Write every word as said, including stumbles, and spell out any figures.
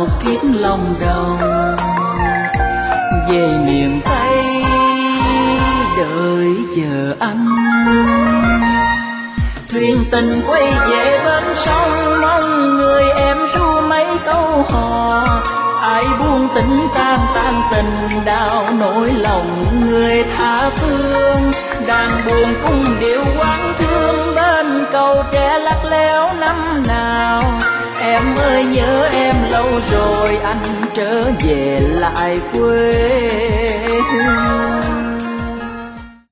kiếp lòng đồng. Về miền Tây đợi chờ anh, thuyền tình quay về bên sông, mong người em ru mấy câu hò. Ai buông tình tan tan tình đau nỗi lòng người tha phương. Đàn buồn cung điệu quán thương bên cầu tre lắc léo năm nào. Em ơi nhớ em lâu rồi anh trở về lại quê hương.